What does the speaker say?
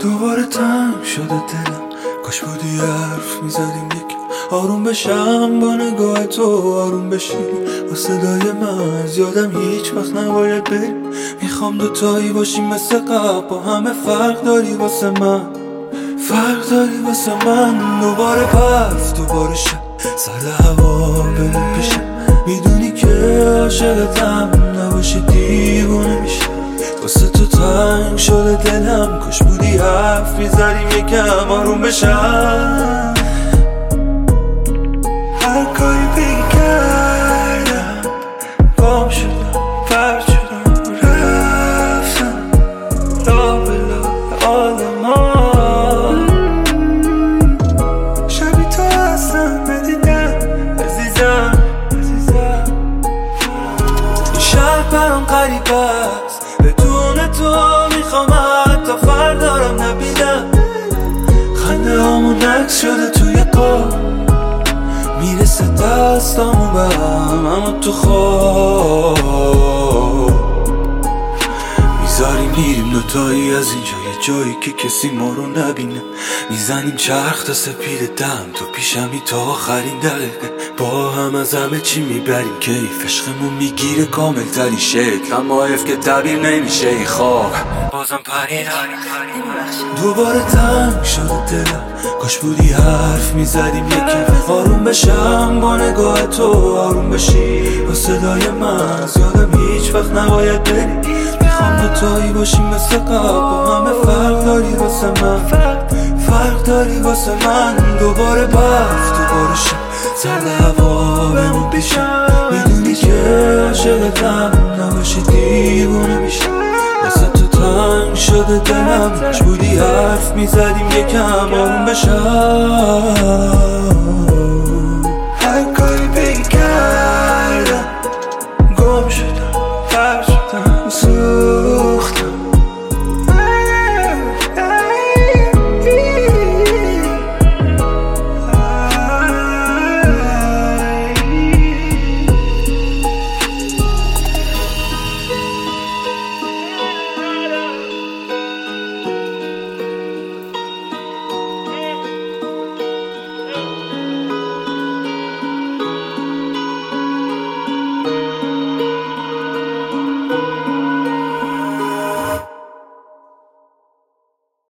دوباره تنگ شده دلم، کاش بودی حرف میزدیم یک آروم بشم با نگاه تو، آروم بشی با صدای من. از یادم هیچ وقت نباید بریم، میخوام دوتایی باشیم مثل قبل، با همه فرق داری واسه من، فرق داری واسه من. دوباره برف، دوباره شب، سر هوا بریم پیشم، میدونی که عاشقتم، نباشی دیوونه میشم. واسه تو تنگ شده دلم، کاش بودی حرف میزدیم یکم آروم بشم. هر کاری بگردم گم شدم، پرد شدم، رفتم راه به راه آدمان. شبی تو اصلا ندیدم عزیزم، این شهر برام غریب است، بدون تو میخوام حتی فردارم نبینم. خنده هامون عکس شده توی پا، میرسه دستامون به هم، اما تو خواب میذاریم میریم دوتایی از اینجا یه جایی که کسی ما رو نبینه. میزنیم چرخ تا سپید دم، تو پیشمی تا آخرین دقیقه، با هم از همه چی میبریم کیف، عشقمون میگیره کامل ترین شکل، اما حیف که تعبیر نمیشه این خواب. بازم پریدم، دوباره تنگ شده دلم، کاش بودی حرف میزدیم یکم آروم بشم با نگاه تو، آروم بشی با صدای من. از یادم هیچ وقت نباید بریم، میخوام دوتایی باشیم مثل قبل، با همه فرق داری واسه من، فرق داری واسه من. دوباره برف، دوباره شب، سرد هوا بمون پیشم، میدونی که عاشقتم، نباشی دیوونه میشم. واسه تو تنگ شده دلم، کاش بودی حرف میزدیم یکم آروم بشم.